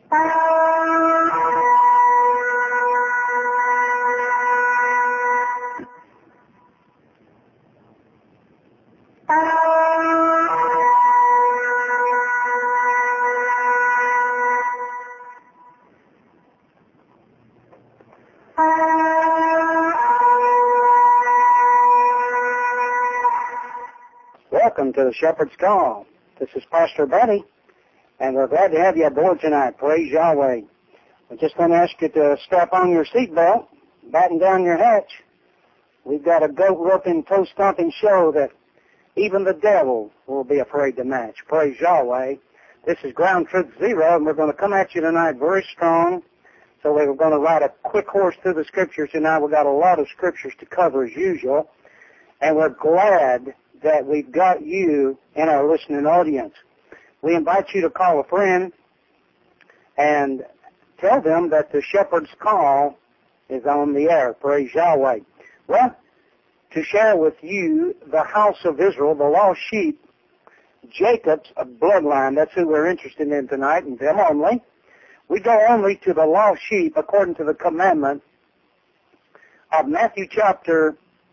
Welcome to the Shepherd's Call. This is Pastor Buddy, and we're glad to have you aboard tonight. Praise Yahweh. We're just going to ask you to strap on your seatbelt, batten down your hatch. We've got a goat-roping, toe-stomping show that even the devil will be afraid to match. Praise Yahweh. This is Ground Truth Zero, and we're going to come at you tonight very strong. So we're going to ride a quick horse through the Scriptures tonight. We've got a lot of Scriptures to cover as usual, and we're glad that we've got you in our listening audience. We invite you to call a friend and tell them that the Shepherd's Call is on the air. Praise Yahweh. Well, to share with you the house of Israel, the lost sheep, Jacob's bloodline, that's who we're interested in tonight, and them only. We go only to the lost sheep according to the commandment of Matthew chapter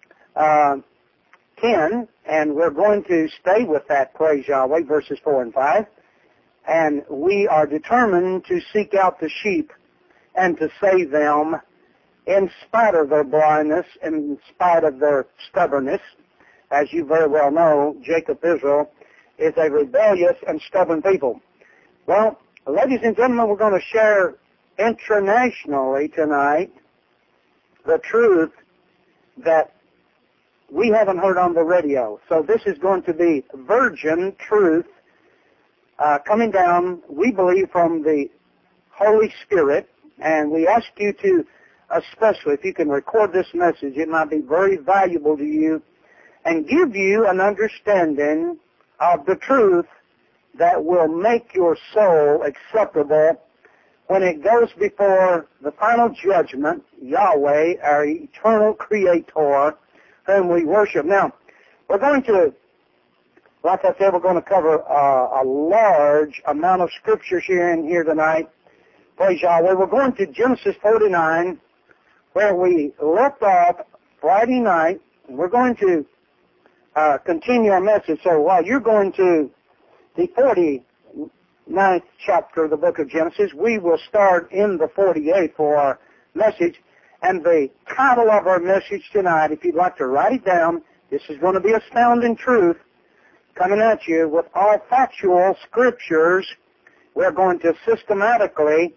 10, and we're going to stay with that, praise Yahweh, verses 4 and 5. And we are determined to seek out the sheep and to save them in spite of their blindness, in spite of their stubbornness. As you very well know, Jacob Israel is a rebellious and stubborn people. Well, ladies and gentlemen, we're going to share internationally tonight the truth that we haven't heard on the radio. So this is going to be virgin truth coming down, we believe, from the Holy Spirit. And we ask you to, especially if you can record this message, it might be very valuable to you and give you an understanding of the truth that will make your soul acceptable when it goes before the final judgment, Yahweh, our eternal Creator, whom we worship. Now, we're going to, like I said, we're going to cover a large amount of scriptures here tonight. Praise Yahweh. We're going to Genesis 49, where we left off Friday night. And we're going to continue our message. So while you're going to the 49th chapter of the book of Genesis, we will start in the 48th for our message. And the title of our message tonight, if you'd like to write it down, this is going to be Astounding Truth, coming at you with all factual scriptures. We're going to systematically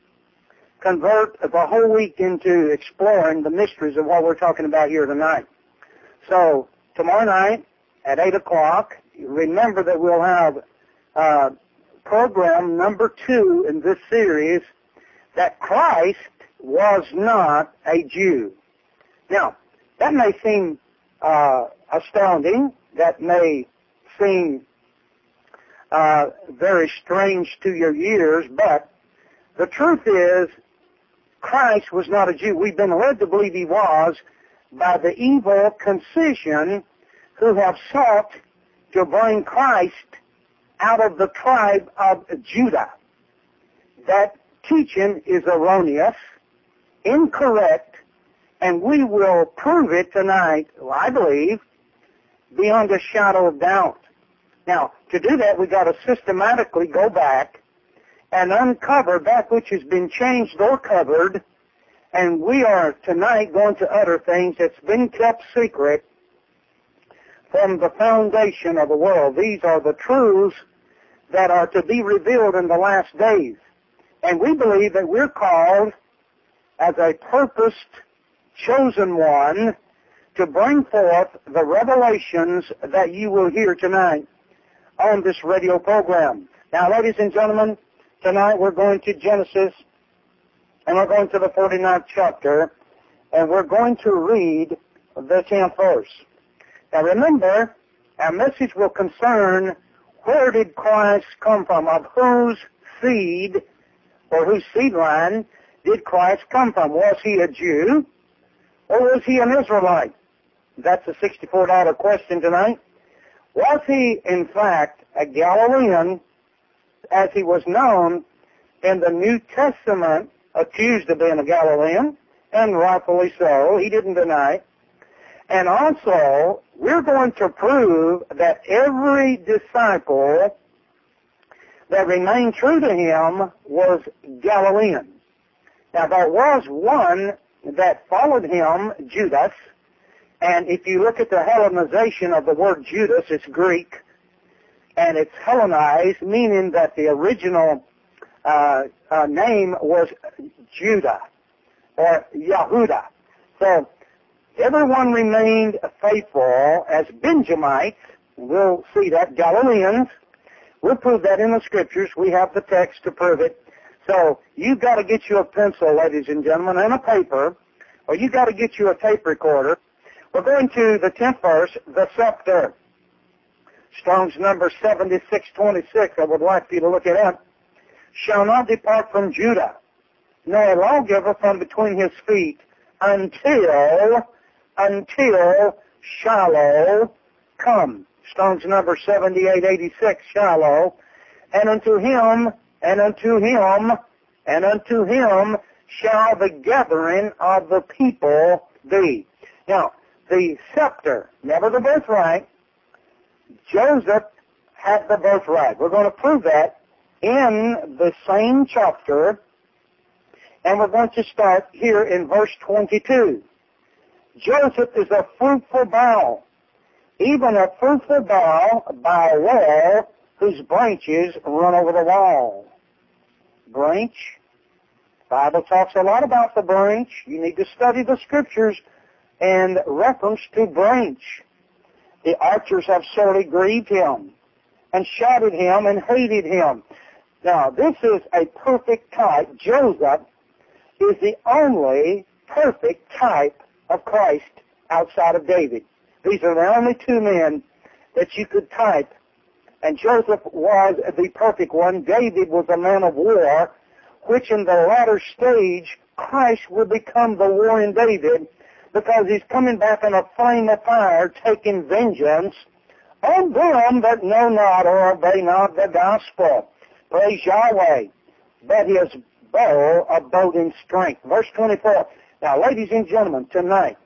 convert the whole week into exploring the mysteries of what we're talking about here tonight. So tomorrow night at 8 o'clock, remember that we'll have program number 2 in this series, that Christ was not a Jew. Now, that may seem astounding. That may seem very strange to your ears, but the truth is Christ was not a Jew. We've been led to believe he was by the evil concision who have sought to bring Christ out of the tribe of Judah. That teaching is erroneous, incorrect, and we will prove it tonight, I believe, beyond a shadow of doubt. Now, to do that, we've got to systematically go back and uncover that which has been changed or covered, and we are tonight going to utter things that's been kept secret from the foundation of the world. These are the truths that are to be revealed in the last days. And we believe that we're called as a purposed, chosen one to bring forth the revelations that you will hear tonight on this radio program. Now, ladies and gentlemen, tonight we're going to Genesis, and we're going to the 49th chapter, and we're going to read the 10th verse. Now, remember, our message will concern where did Christ come from, of whose seed or whose seed line did Christ come from? Was he a Jew or was he an Israelite? That's a $64 question tonight. Was he, in fact, a Galilean, as he was known in the New Testament accused of being a Galilean, and rightfully so. He didn't deny it. And also, we're going to prove that every disciple that remained true to him was Galilean. Now, there was one that followed him, Judas, and if you look at the Hellenization of the word Judas, it's Greek, and it's Hellenized, meaning that the original name was Judah, or Yehuda. So, everyone remained faithful as Benjamites. We'll see that. Galileans. We'll prove that in the Scriptures. We have the text to prove it. So you've got to get you a pencil, ladies and gentlemen, and a paper, or you've got to get you a tape recorder. We're going to the 10th verse, the scepter. Strong's number 7626. I would like you to look it up. Shall not depart from Judah, nor a lawgiver from between his feet, until Shiloh come. Strong's number 7886, Shiloh. And unto him shall the gathering of the people be. Now, the scepter, never the birthright. Joseph had the birthright. We're going to prove that in the same chapter, and we're going to start here in verse 22. Joseph is a fruitful bough, even a fruitful bough by a wall whose branches run over the wall. Branch. The Bible talks a lot about the branch. You need to study the Scriptures in reference to branch. The archers have sorely grieved him and shouted him and hated him. Now, this is a perfect type. Joseph is the only perfect type of Christ outside of David. These are the only two men that you could type. And Joseph was the perfect one. David was a man of war, which in the latter stage, Christ will become the war in David, because he's coming back in a flame of fire, taking vengeance on them that know not or obey not the gospel. Praise Yahweh. But his bow abode in strength. Verse 24. Now, ladies and gentlemen, tonight,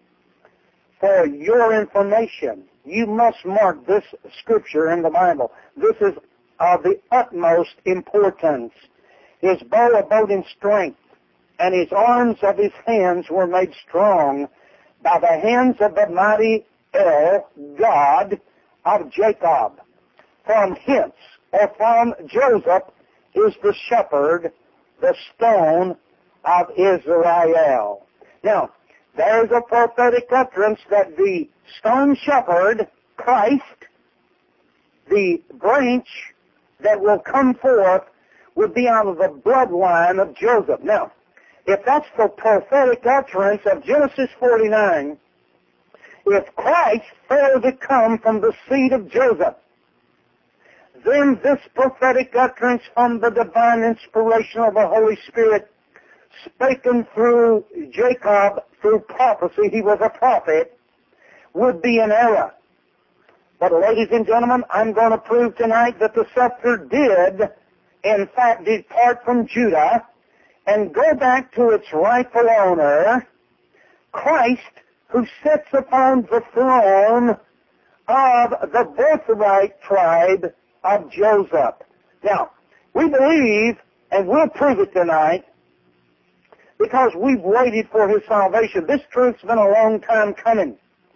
for your information, you must mark this scripture in the Bible. This is of the utmost importance. His bow abode in strength, and his arms of his hands were made strong by the hands of the mighty El, God of Jacob. From hence, or from Joseph, is the shepherd, the stone of Israel. Now, there's a prophetic utterance that the stone shepherd, Christ, the branch that will come forth, would be out of the bloodline of Joseph. Now, if that's the prophetic utterance of Genesis 49, if Christ failed to come from the seed of Joseph, then this prophetic utterance from the divine inspiration of the Holy Spirit, spoken through Jacob, through prophecy, he was a prophet, would be an error. But ladies and gentlemen, I'm going to prove tonight that the scepter did, in fact, depart from Judah and go back to its rightful owner, Christ, who sits upon the throne of the birthright tribe of Joseph. Now, we believe, and we'll prove it tonight, because we've waited for his salvation. This truth's been a long time coming.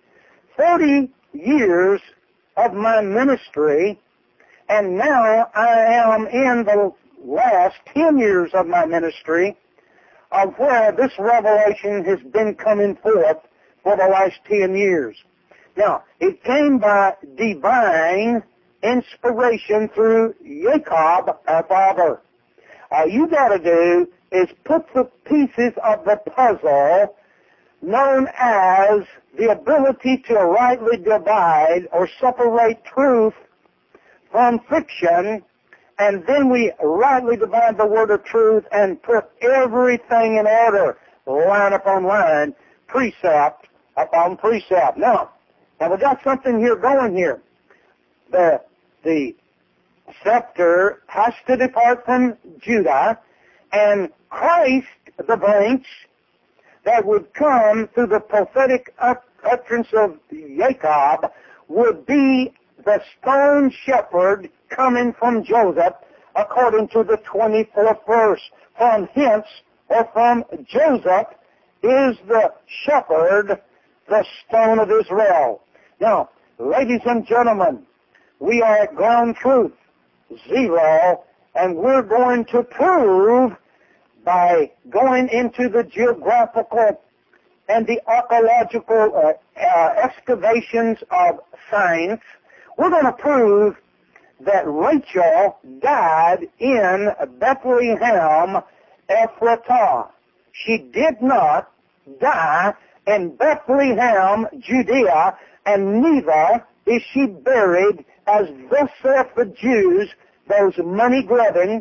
40 years of my ministry, and now I am in the last 10 years of my ministry, of where this revelation has been coming forth for the last 10 years. Now, it came by divine inspiration through Jacob, our father. All you got to do is put the pieces of the puzzle known as the ability to rightly divide or separate truth from fiction, and then we rightly divide the word of truth and put everything in order, line upon line, precept upon precept. Now we got something here going here. The scepter has to depart from Judah, and Christ, the branch that would come through the prophetic utterance of Jacob, would be the stone shepherd coming from Joseph, according to the 24th verse. From hence, or from Joseph, is the shepherd, the stone of Israel. Now, ladies and gentlemen, we are at ground truth, 0, and we're going to prove by going into the geographical and the archaeological excavations of science, we're going to prove that Rachel died in Bethlehem, Ephratah. She did not die in Bethlehem, Judea, and neither is she buried, as thus saith the Jews, those money-grubbing,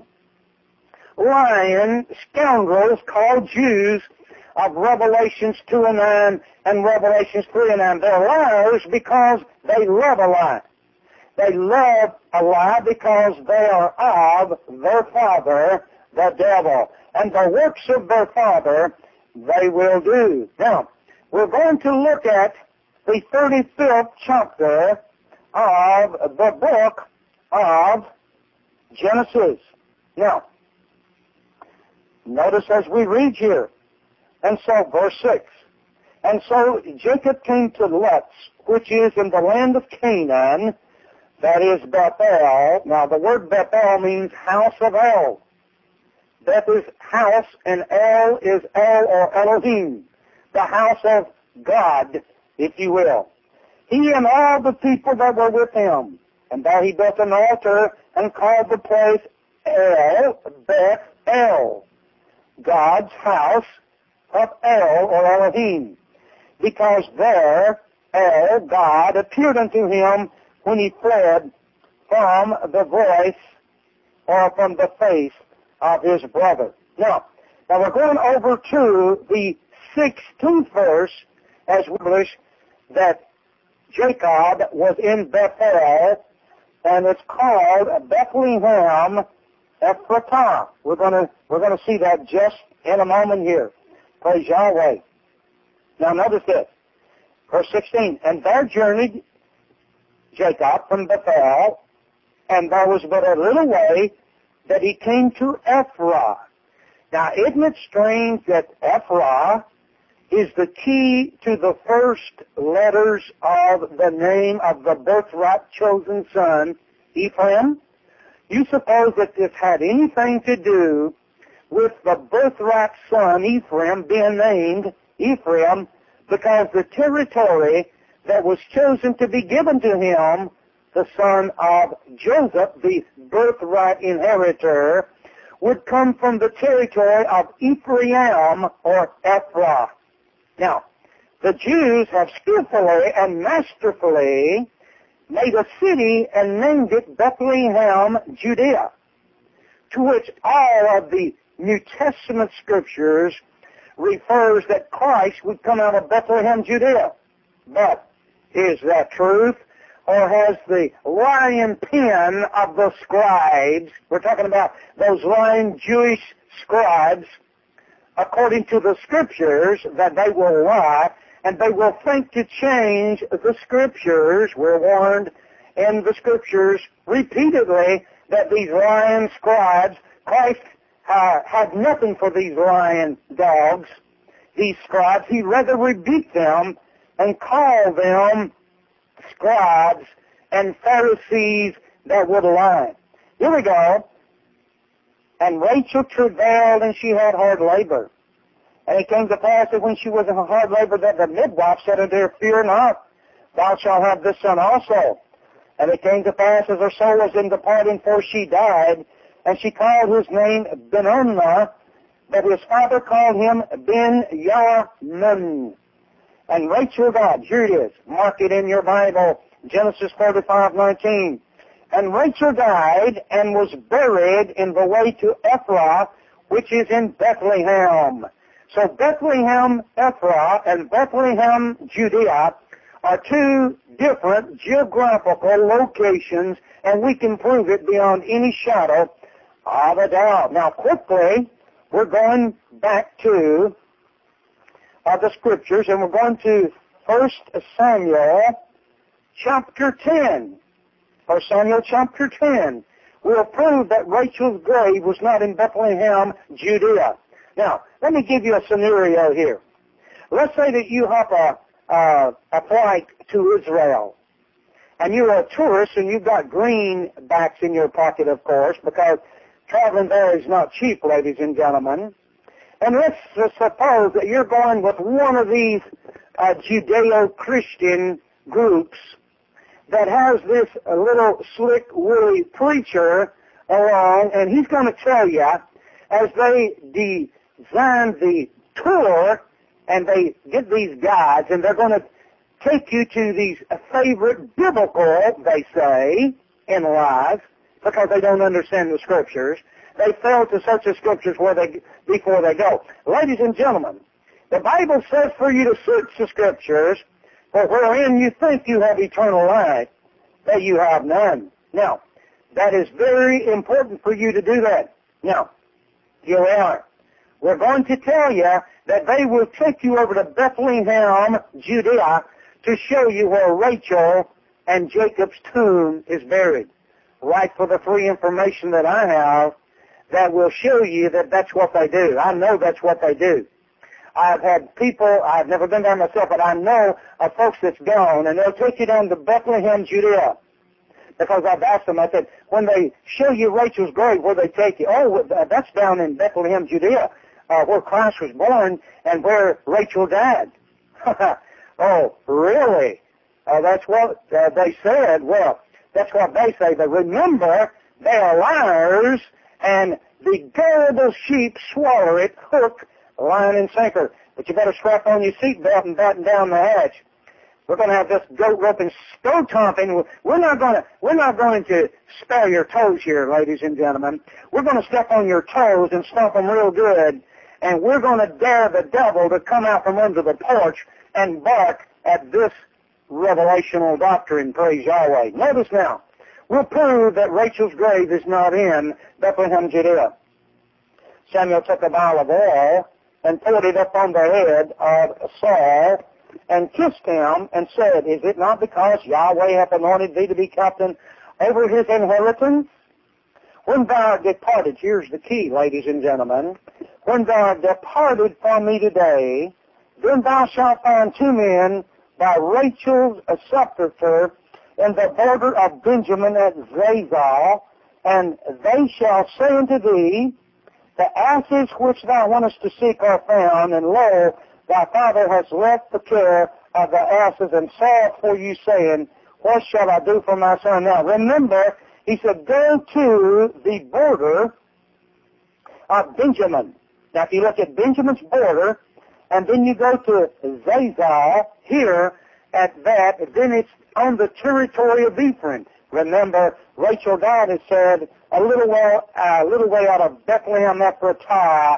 lying scoundrels called Jews of Revelations 2:9 and Revelations 3:9. They're liars because they love a lie. They love a lie because they are of their father, the devil. And the works of their father they will do. Now, we're going to look at the 35th chapter of the book of Genesis. Now, notice as we read here, and so verse 6, and so Jacob came to Luz, which is in the land of Canaan, that is Bethel. Now, the word Bethel means house of El. Beth is house, and El is El or Elohim, the house of God, if you will. He and all the people that were with him. And there he built an altar and called the place El, Beth El, God's house of El or Elohim, because there El, God, appeared unto him when he fled from the voice or from the face of his brother. Now we're going over to the 16th verse as we publish that Jacob was in Bethel, and it's called Bethlehem Ephratah. We're going to see that just in a moment here. Praise Yahweh. Now notice this, verse 16. And there journeyed Jacob from Bethel, and there was but a little way that he came to Ephrath. Now, isn't it strange that Ephrath is the key to the first letters of the name of the birthright chosen son, Ephraim? You suppose that this had anything to do with the birthright son, Ephraim, being named Ephraim, because the territory that was chosen to be given to him, the son of Joseph, the birthright inheritor, would come from the territory of Ephraim or Ephrath. Now, the Jews have skillfully and masterfully made a city and named it Bethlehem, Judea, to which all of the New Testament scriptures refers that Christ would come out of Bethlehem, Judea. But is that truth? Or has the lying pen of the scribes, we're talking about those lying Jewish scribes, according to the scriptures, that they will lie, and they will think to change the scriptures. We're warned in the scriptures repeatedly that these lying scribes, Christ had nothing for these lying dogs, these scribes. He rather rebuked them and called them scribes and Pharisees that would lie. Here we go. And Rachel travailed, and she had hard labor. And it came to pass that when she was in hard labor, that the midwife said unto her, Fear not, thou shalt have this son also. And it came to pass as her soul was in departing, for she died, and she called his name Ben-Amnah, but his father called him Ben-Yamin. And Rachel died. Here it is. Mark it in your Bible, Genesis 35:19. And Rachel died and was buried in the way to Ephrath, which is in Bethlehem. So Bethlehem, Ephrath, and Bethlehem, Judea are two different geographical locations, and we can prove it beyond any shadow of a doubt. Now, quickly, we're going back to the Scriptures, and we're going to 1 Samuel chapter 10. 1 Samuel chapter 10. We'll prove that Rachel's grave was not in Bethlehem, Judea. Now, let me give you a scenario here. Let's say that you hop a flight to Israel, and you're a tourist, and you've got greenbacks in your pocket, of course, because traveling there is not cheap, ladies and gentlemen. And let's suppose that you're going with one of these Judeo-Christian groups that has this little slick, woolly preacher along, and he's going to tell you, as they design the tour, and they get these guides, and they're going to take you to these favorite biblical, they say, in life, because they don't understand the Scriptures. They fail to search the Scriptures before they go. Ladies and gentlemen, the Bible says for you to search the Scriptures, for wherein you think you have eternal life, that you have none. Now, that is very important for you to do that. Now, here we are. We're going to tell you that they will take you over to Bethlehem, Judea, to show you where Rachel and Jacob's tomb is buried. Right for the free information that I have, that will show you that that's what they do. I know that's what they do. I've had people, I've never been there myself, but I know of folks that's gone, and they'll take you down to Bethlehem, Judea. Because I've asked them, I said, when they show you Rachel's grave, where they take you, oh, that's down in Bethlehem, Judea, where Christ was born and where Rachel died. Oh, really? That's what they said. Well, that's what they say. But remember, they are liars, and the gullible sheep swallow it, hook, line, and sinker. But you better strap on your seatbelt and batten down the hatch. We're going to have this goat rope and stone tomping. We're not going to spare your toes here, ladies and gentlemen. We're going to step on your toes and stomp them real good, and we're going to dare the devil to come out from under the porch and bark at this revelational doctrine, praise Yahweh. Notice now, we'll prove that Rachel's grave is not in Bethlehem, Judea. Samuel took a vial of oil and poured it up on the head of Saul and kissed him and said, is it not because Yahweh hath anointed thee to be captain over his inheritance? When thou art departed, here's the key, ladies and gentlemen, when thou art departed from me today, then thou shalt find two men by Rachel's sepulchre in the border of Benjamin at Zazal, and they shall say unto thee, the asses which thou wantest to seek are found, and lo, thy father has left the care of the asses, and sought for you, saying, what shall I do for my son? Now, remember, he said, go to the border of Benjamin. Now, if you look at Benjamin's border, and then you go to Zazal, here at that, then it's on the territory of Ephraim. Remember, Rachel died, it said, a little way out of Bethlehem Ephratah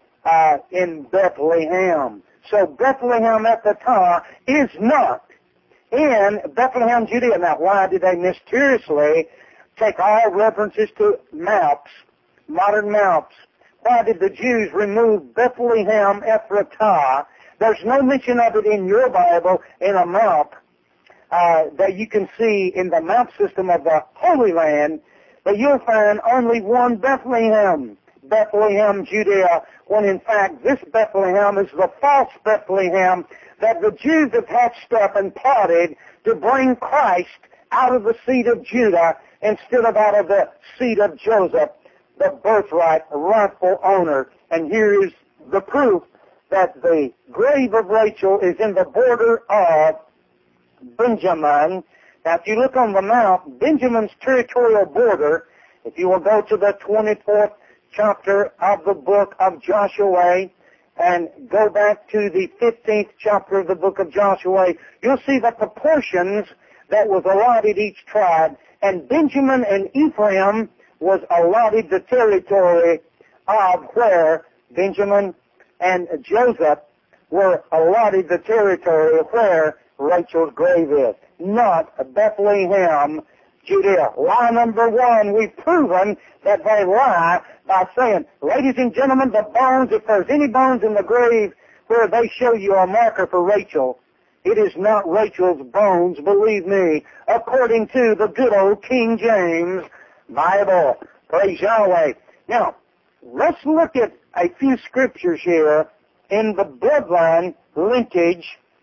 in Bethlehem. So Bethlehem Ephratah is not in Bethlehem, Judea. Now, why did they mysteriously take all references to maps, modern maps? Why did the Jews remove Bethlehem Ephratah? There's no mention of it in your Bible in a map that you can see in the map system of the Holy Land, but you'll find only one Bethlehem, Bethlehem, Judea, when in fact this Bethlehem is the false Bethlehem that the Jews have hatched up and plotted to bring Christ out of the seed of Judah instead of out of the seed of Joseph, the birthright, rightful owner. And here is the proof that the grave of Rachel is in the border of Benjamin. Now, if you look on the map, Benjamin's territorial border, if you will go to the 24th chapter of the book of Joshua and go back to the 15th chapter of the book of Joshua, you'll see the proportions that was allotted each tribe, and Benjamin and Ephraim was allotted the territory of where Benjamin and Joseph were allotted the territory where Rachel's grave is, not Bethlehem, Judea. Lie number one, we've proven that they lie by saying, ladies and gentlemen, the bones, if there's any bones in the grave where they show you a marker for Rachel, it is not Rachel's bones, believe me, according to the good old King James Bible. Praise Yahweh. Now, let's look at a few scriptures here in the bloodline linkage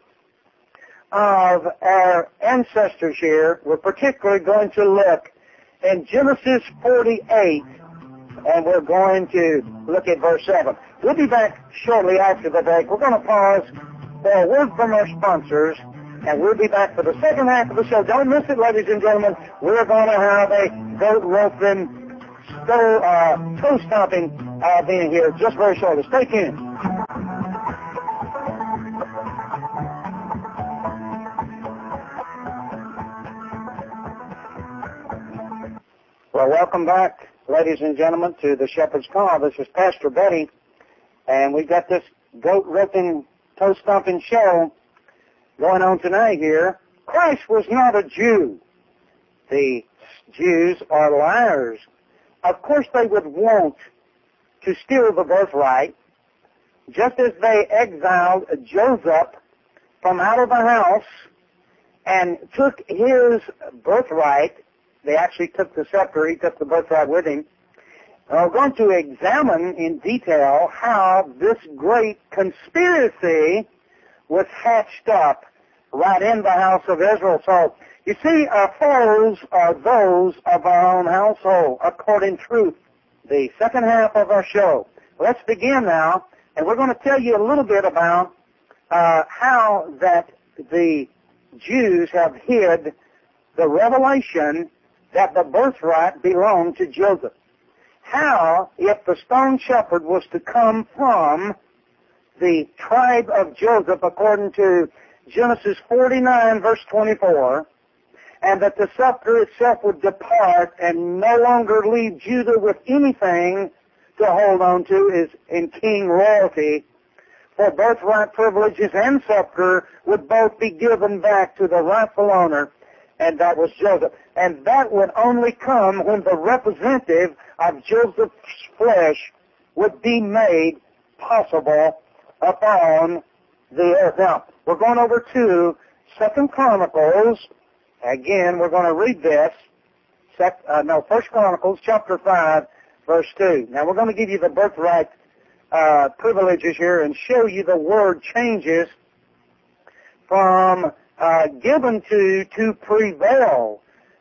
of our ancestors here. We're particularly going to look in Genesis 48, and we're going to look at verse 7. We'll be back shortly after the break. We're going to pause for a word from our sponsors, and we'll be back for the second half of the show. Don't miss it, ladies and gentlemen. We're going to have a goat roasting, toe stomping being here just very shortly. Stay tuned. Well, welcome back, ladies and gentlemen, to the Shepherd's Call. This is Pastor Betty, and we've got this goat-ripping, toe-stomping show going on tonight here. Christ was not a Jew. The Jews are liars. Of course they would want to steal the birthright, just as they exiled Joseph from out of the house and took his birthright. They actually took the scepter. He took the birthright with him. And we're going to examine in detail how this great conspiracy was hatched up right in the house of Israel. So, you see, our foes are those of our own household, according to truth. The second half of our show. Let's begin now, and we're going to tell you a little bit about how that the Jews have hid the revelation that the birthright belonged to Joseph. How, if the stone shepherd was to come from the tribe of Joseph, according to Genesis 49, verse 24, and that the scepter itself would depart and no longer leave Judah with anything to hold on to is in king royalty, for birthright privileges and scepter would both be given back to the rightful owner, and that was Joseph. And that would only come when the representative of Joseph's flesh would be made possible upon the earth. Now, we're going over to 2 Chronicles. Again, we're going to read this. 1 Chronicles chapter 5, verse 2. Now, we're going to give you the birthright privileges here and show you the word changes from given to prevail.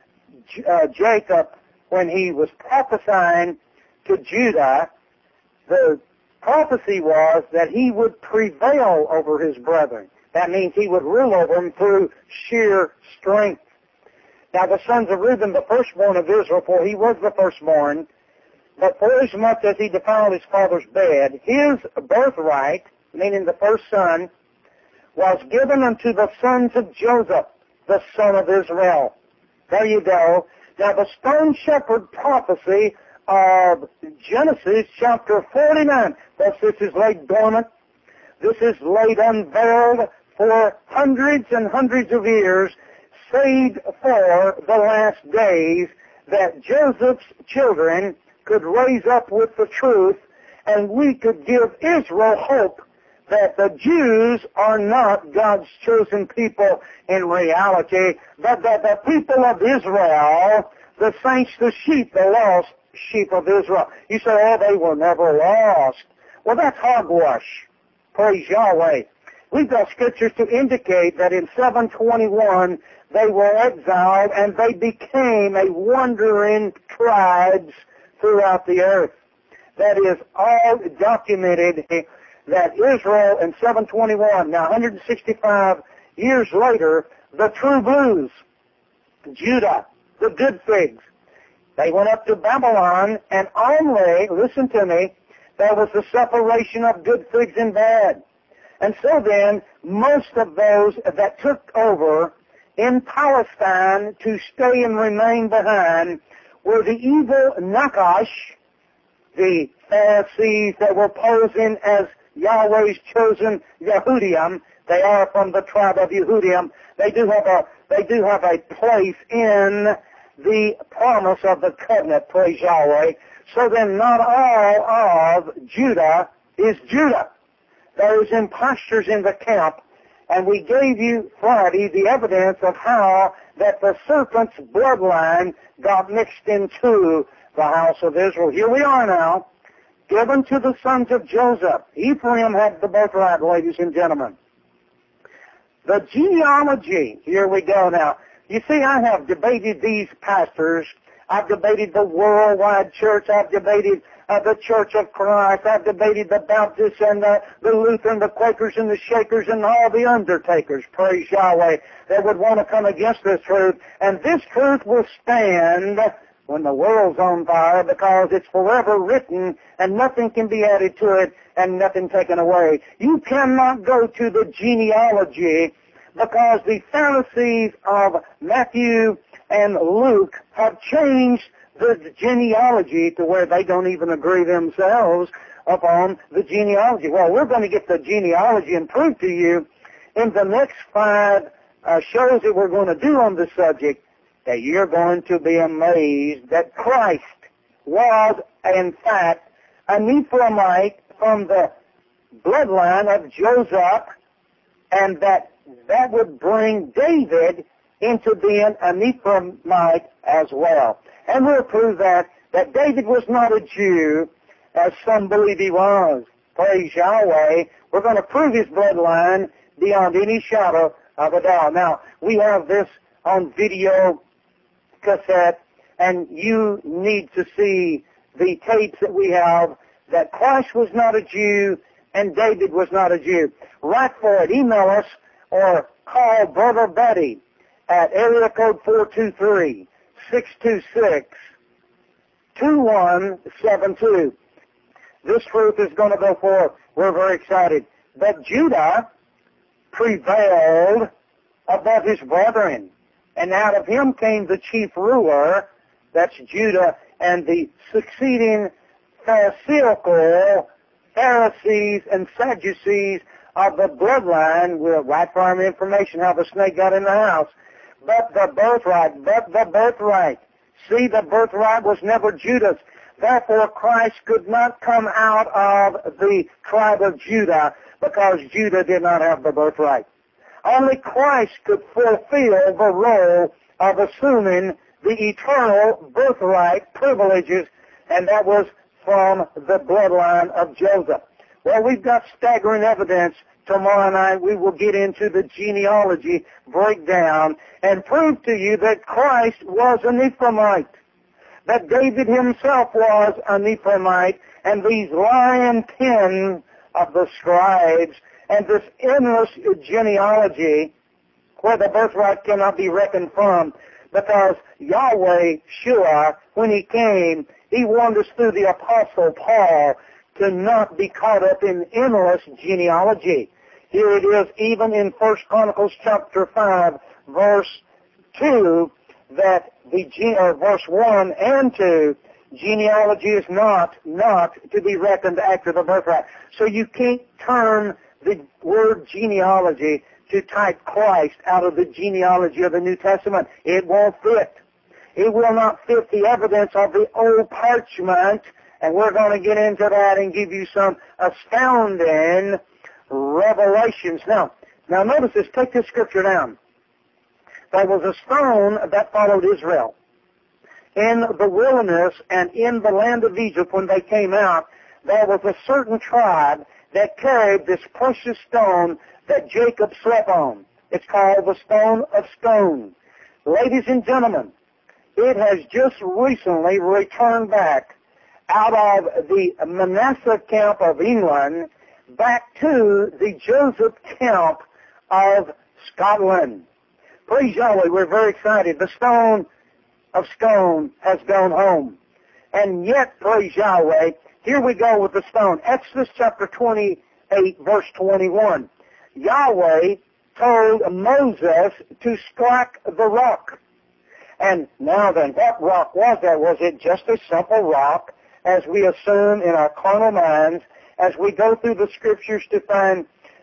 Jacob, when he was prophesying to Judah, the prophecy was that he would prevail over his brethren. That means he would rule over them through sheer strength. Now the sons of Reuben, the firstborn of Israel, for he was the firstborn, but forasmuch as he defiled his father's bed, his birthright, meaning the first son, was given unto the sons of Joseph, the son of Israel. There you go. Now the stone shepherd prophecy of Genesis chapter 49. Thus this is laid dormant. This is laid unveiled for hundreds and hundreds of years, saved for the last days, that Joseph's children could raise up with the truth, and we could give Israel hope that the Jews are not God's chosen people in reality, but that the people of Israel, the saints, the sheep, the lost sheep of Israel. You say, oh, they were never lost. Well, that's hogwash. Praise Yahweh. We've got scriptures to indicate that in 721 they were exiled and they became a wandering tribes throughout the earth. That is all documented, that Israel in 721, now 165 years later, the true blues, Judah, the good figs, they went up to Babylon, and only, listen to me, there was the separation of good figs and bad. And so then, most of those that took over in Palestine to stay and remain behind were the evil Nakash, the Pharisees that were posing as Yahweh's chosen Yehudim, They are from the tribe of Yehudim. They do have a place in the promise of the covenant, praise Yahweh. So then not all of Judah is Judah. There is impostors in the camp, and we gave you Friday the evidence of how that the serpent's bloodline got mixed into the house of Israel. Here we are now, given to the sons of Joseph. Ephraim had the birthright, ladies and gentlemen. The genealogy, here we go now. You see, I have debated these pastors. I've debated the worldwide church. I've debated the Church of Christ. I've debated the Baptists and the Lutheran, the Quakers and the Shakers and all the undertakers, praise Yahweh, that would want to come against this truth. And this truth will stand when the world's on fire, because it's forever written and nothing can be added to it and nothing taken away. You cannot go to the genealogy, because the Pharisees of Matthew and Luke have changed the genealogy to where they don't even agree themselves upon the genealogy. Well, we're going to get the genealogy and prove to you in the next 5 shows that we're going to do on the subject that you're going to be amazed that Christ was, in fact, an Ephraimite from the bloodline of Joseph, and that would bring David into being an Ephraimite as well. And we'll prove that David was not a Jew, as some believe he was. Praise Yahweh. We're going to prove his bloodline beyond any shadow of a doubt. Now, we have this on video cassette, and you need to see the tapes that we have that Christ was not a Jew and David was not a Jew. Write for it. Email us or call Brother Betty at area code 423-626-2172. This truth is going to go forth. We're very excited. But Judah prevailed above his brethren, and out of him came the chief ruler, that's Judah, and the succeeding Pharisaical Pharisees and Sadducees of the bloodline. We'll write for our information how the snake got in the house. But the birthright. See, the birthright was never Judah's. Therefore, Christ could not come out of the tribe of Judah, because Judah did not have the birthright. Only Christ could fulfill the role of assuming the eternal birthright privileges, and that was from the bloodline of Joseph. Well, we've got staggering evidence. Tomorrow night we will get into the genealogy breakdown and prove to you that Christ was an Ephraimite, that David himself was an Ephraimite, and these lion pens of the scribes and this endless genealogy where the birthright cannot be reckoned from, because Yahweh Shua, when he came, he warned us through the Apostle Paul to not be caught up in endless genealogy. Here it is, even in 1 Chronicles chapter 5, verse 2, that verse 1 and 2, genealogy is not to be reckoned after the birthright. So you can't turn the word genealogy to type Christ out of the genealogy of the New Testament. It won't fit. It will not fit the evidence of the old parchment, and we're going to get into that and give you some astounding revelations. Now notice this. Take this scripture down. There was a stone that followed Israel in the wilderness and in the land of Egypt. When they came out, there was a certain tribe that carried this precious stone that Jacob slept on. It's called the Stone of Stone. Ladies and gentlemen, it has just recently returned back out of the Manasseh camp of England back to the Joseph camp of Scotland. Praise Yahweh, we're very excited. The Stone of Stone has gone home. And yet, praise Yahweh, here we go with the stone. Exodus chapter 28, verse 21. Yahweh told Moses to strike the rock. And now then, what rock was that? Was it just a simple rock, as we assume in our carnal minds, as we go through the scriptures to find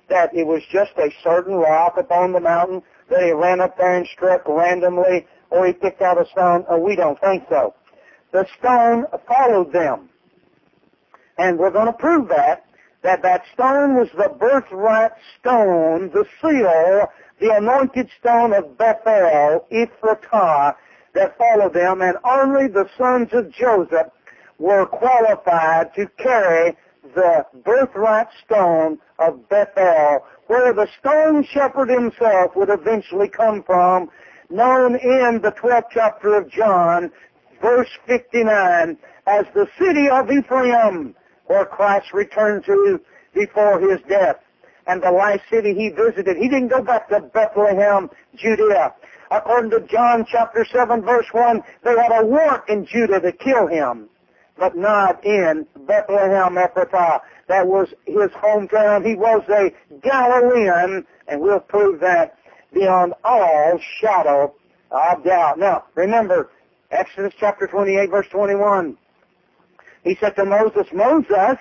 that it was just a certain rock upon the mountain that he ran up there and struck randomly, or he picked out a stone? We don't think so. The stone followed them. And we're going to prove that stone was the birthright stone, the seal, the anointed stone of Bethel, Ephratah, that followed them, and only the sons of Joseph were qualified to carry the birthright stone of Bethel, where the stone shepherd himself would eventually come from, known in the 12th chapter of John, verse 59, as the city of Ephraim, where Christ returned to before his death. And the last city he visited, he didn't go back to Bethlehem, Judea. According to John chapter 7, verse 1, they had a warrant in Judah to kill him, but not in Bethlehem Ephratah. That was his hometown. He was a Galilean, and we'll prove that beyond all shadow of doubt. Now, remember, Exodus chapter 28, verse 21. He said to Moses, Moses,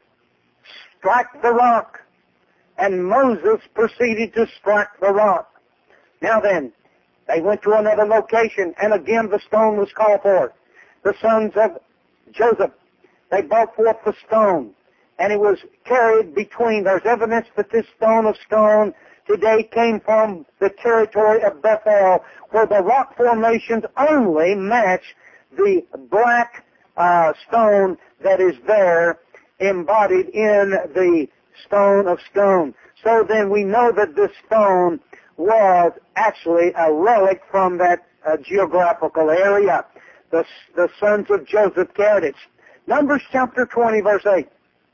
strike the rock. And Moses proceeded to strike the rock. Now then, they went to another location, and again the stone was called for. The sons of Joseph, they brought forth the stone, and it was carried between. There's evidence that this stone of stone today came from the territory of Bethel, where the rock formations only match the black stone that is there embodied in the stone of stone. So then we know that this stone was actually a relic from that geographical area. The sons of Joseph carried it. Numbers chapter 20, verse 8.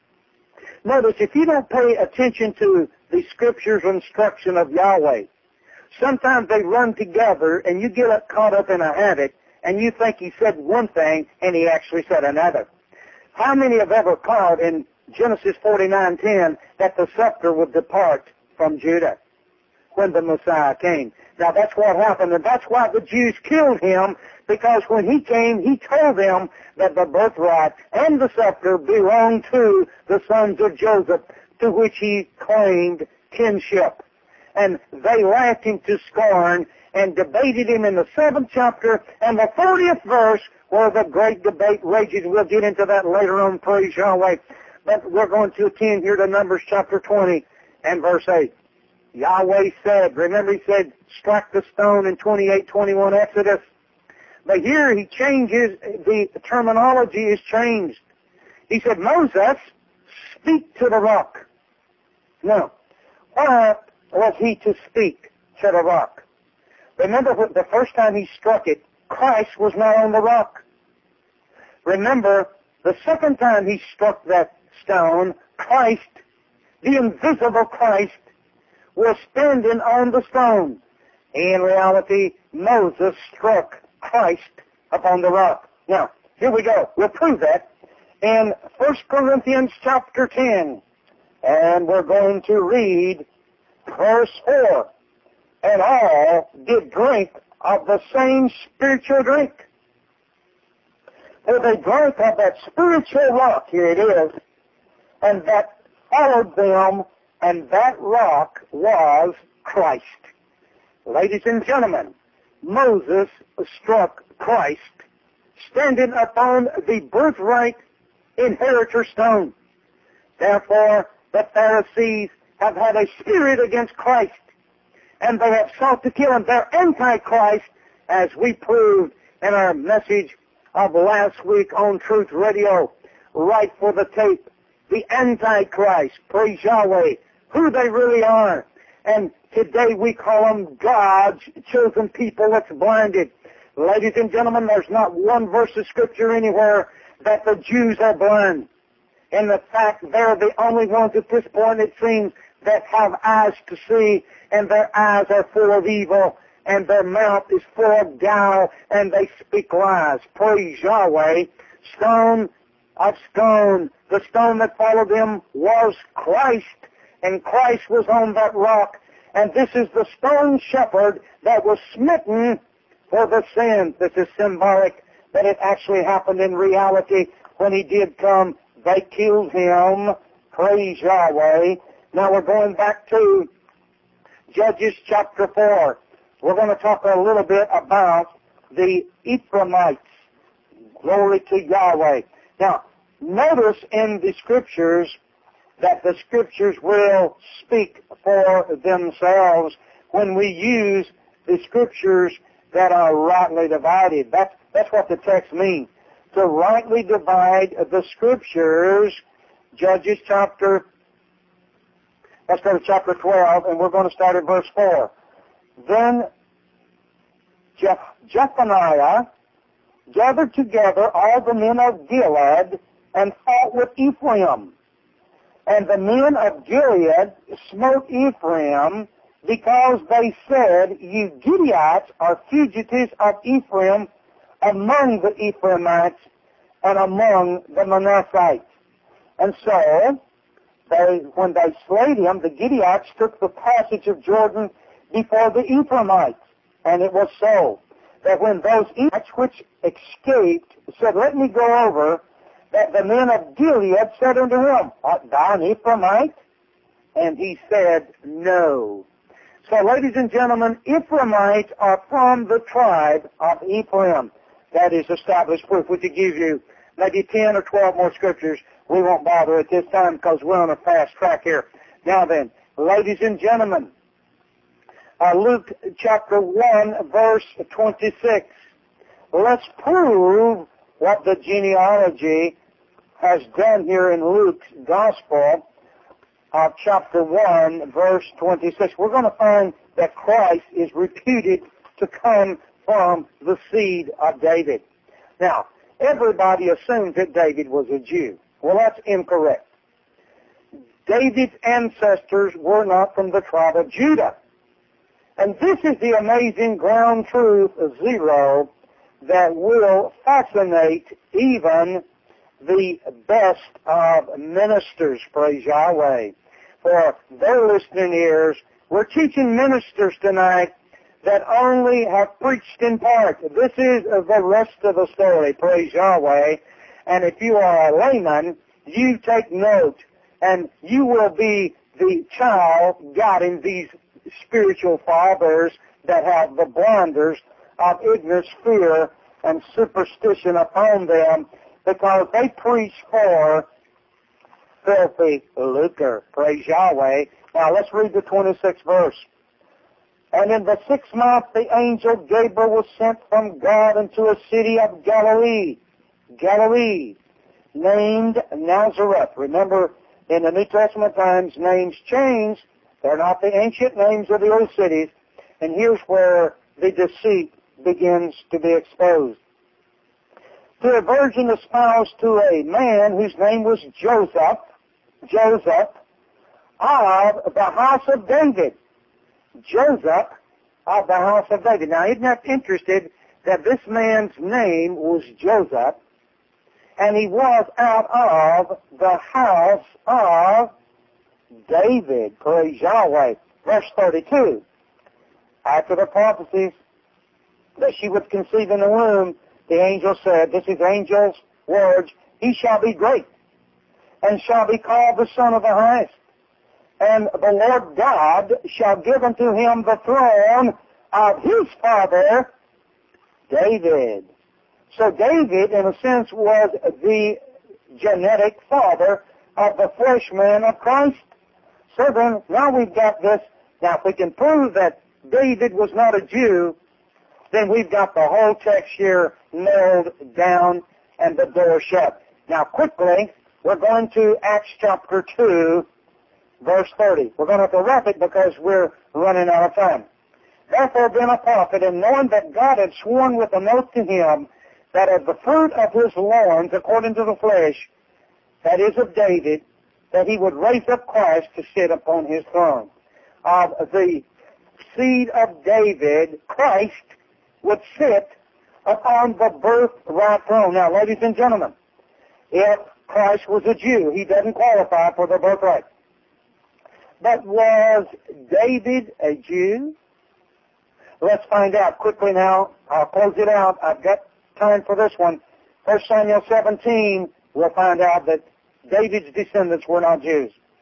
Notice, if you don't pay attention to the Scripture's instruction of Yahweh, sometimes they run together and you get caught up in a habit and you think he said one thing and he actually said another. How many have ever caught in Genesis 49:10 that the scepter would depart from Judah when the Messiah came? Now that's what happened, and that's why the Jews killed him, because when he came, he told them that the birthright and the scepter belonged to the sons of Joseph, to which he claimed kinship. And they laughed him to scorn and debated him in the 7th chapter and the 30th verse, where the great debate rages. We'll get into that later on, praise Yahweh. But we're going to attend here to Numbers chapter 20 and verse 8. Yahweh said, remember he said, strike the stone in 28:21 Exodus. But here he changes, the terminology is changed. He said, Moses, speak to the rock. No. What was he to speak to the rock? Remember, the first time he struck it, Christ was not on the rock. Remember, the second time he struck that stone, Christ, the invisible Christ, was standing on the stone. In reality, Moses struck Christ upon the rock. Now, here we go. We'll prove that in 1 Corinthians chapter 10. And we're going to read verse 4. And all did drink of the same spiritual drink. For they drank of that spiritual rock, here it is, and that followed them, and that rock was Christ. Ladies and gentlemen, Moses struck Christ, standing upon the birthright inheritor stone. Therefore, the Pharisees have had a spirit against Christ, and they have sought to kill him. They're anti-Christ, as we proved in our message of last week on Truth Radio, right for the tape. The Antichrist, praise Yahweh, who they really are. And today we call them God's chosen people that's blinded. Ladies and gentlemen, there's not one verse of Scripture anywhere that the Jews are blind. In the fact, they're the only ones at this point, it seems, that have eyes to see, and their eyes are full of evil, and their mouth is full of guile, and they speak lies. Praise Yahweh. Stone of stone. The stone that followed them was Christ, and Christ was on that rock. And this is the stone shepherd that was smitten for the sin. This is symbolic, but it actually happened in reality when he did come. They killed him, praise Yahweh, Now we're going back to Judges chapter 4. We're going to talk a little bit about the Ephraimites. Glory to Yahweh. Now, notice in the Scriptures that the Scriptures will speak for themselves when we use the Scriptures that are rightly divided. That's what the text means. To rightly divide the Scriptures. Judges chapter, let's go to chapter 12, and we're going to start at verse 4. Then Jephaniah gathered together all the men of Gilead and fought with Ephraim. And the men of Gilead smote Ephraim because they said, You Gileadites are fugitives of Ephraim among the Ephraimites and among the Manassites. And so, when they slayed him, the Gileadites took the passage of Jordan before the Ephraimites. And it was so that when those Ephraimites which escaped said, Let me go over, that the men of Gilead said unto him, Art thou an Ephraimite? And he said, No. So, ladies and gentlemen, Ephraimites are from the tribe of Ephraim. That is established proof. We could give you maybe 10 or 12 more scriptures. We won't bother at this time because we're on a fast track here. Now then, ladies and gentlemen, Luke chapter 1, verse 26. Let's prove what the genealogy has done here in Luke's Gospel of chapter 1, verse 26. We're going to find that Christ is reputed to come from the seed of David. Now, everybody assumes that David was a Jew. Well, that's incorrect. David's ancestors were not from the tribe of Judah. And this is the amazing ground truth of zero that will fascinate even the best of ministers, praise Yahweh. For their listening ears, we're teaching ministers tonight that only have preached in part. This is the rest of the story, praise Yahweh. And if you are a layman, you take note, and you will be the child guiding these spiritual fathers that have the blinders of ignorance, fear, and superstition upon them, because they preach for filthy lucre. Praise Yahweh. Now let's read the 26th verse. And in the 6th month the angel Gabriel was sent from God into a city of Galilee, named Nazareth. Remember, in the New Testament times, names change. They're not the ancient names of the old cities. And here's where the deceit begins to be exposed. To a virgin espoused to a man whose name was Joseph, of the house of David. Joseph of the house of David. Now, isn't that interesting that this man's name was Joseph, and he was out of the house of David. Praise Yahweh. Verse 32. After the prophecies that she would conceive in the womb, the angel said, this is angel's words, he shall be great, and shall be called the Son of the Highest. And the Lord God shall give unto him the throne of his father, David. So David, in a sense, was the genetic father of the flesh man of Christ. So then, now we've got this. Now, if we can prove that David was not a Jew, then we've got the whole text here nailed down and the door shut. Now, quickly, we're going to Acts chapter 2, verse 30. We're going to have to wrap it because we're running out of time. Therefore, being a prophet, and knowing that God had sworn with an oath to him that of the fruit of his loins, according to the flesh, that is of David, that he would raise up Christ to sit upon his throne. Of the seed of David, Christ would sit upon the birthright throne. Now, ladies and gentlemen, if Christ was a Jew, he doesn't qualify for the birthright. But was David a Jew? Let's find out quickly now. I'll close it out. I've got time for this one. 1 Samuel 17, we'll find out that David's descendants were not Jews.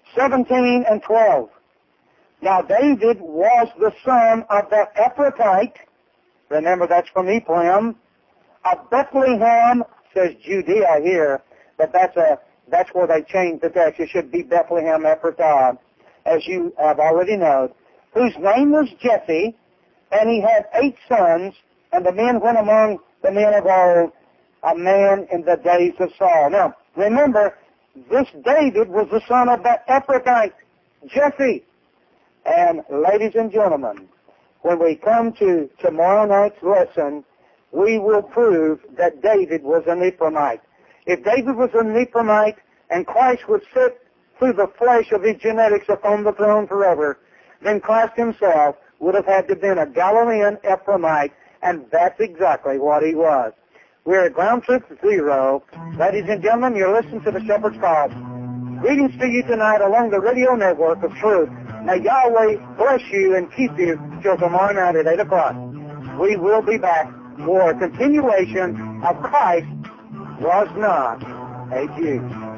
17 and 12. Now David was the son of the Ephrathite. Remember, that's from Ephraim. Of Bethlehem, says Judea here, but that's where they changed the text. It should be Bethlehem Ephrathah, as you have already known, whose name was Jesse, and he had 8 sons, and the men went among the men of old, a man in the days of Saul. Now, remember, this David was the son of the Ephrathite, Jesse. And ladies and gentlemen, when we come to tomorrow night's lesson, we will prove that David was an Ephraimite. If David was an Ephraimite and Christ would sit through the flesh of his genetics upon the throne forever, then Christ himself would have had to have been a Galilean Ephraimite, and that's exactly what he was. We're at Ground Troop 0. Ladies and gentlemen, you're listening to the Shepherd's Call. Greetings to you tonight along the radio network of truth. May Yahweh bless you and keep you till tomorrow night at 8 o'clock. We will be back for a continuation of Christ was not a Jew.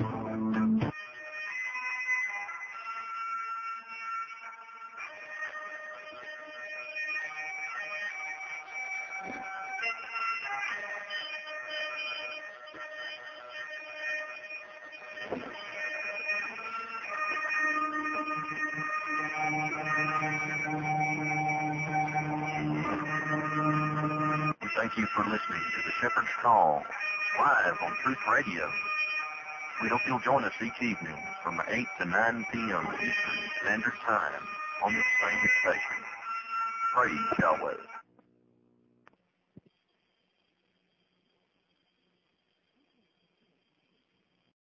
Thank you for listening to the Shepherd's Call, live on Truth Radio. We hope you'll join us each evening from 8 to 9 p.m. Eastern Standard Time on the same station. Praise Yahweh.